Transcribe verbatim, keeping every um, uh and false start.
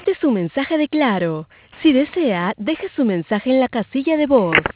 Este es su mensaje de Claro. Si desea, deje su mensaje en la casilla de voz.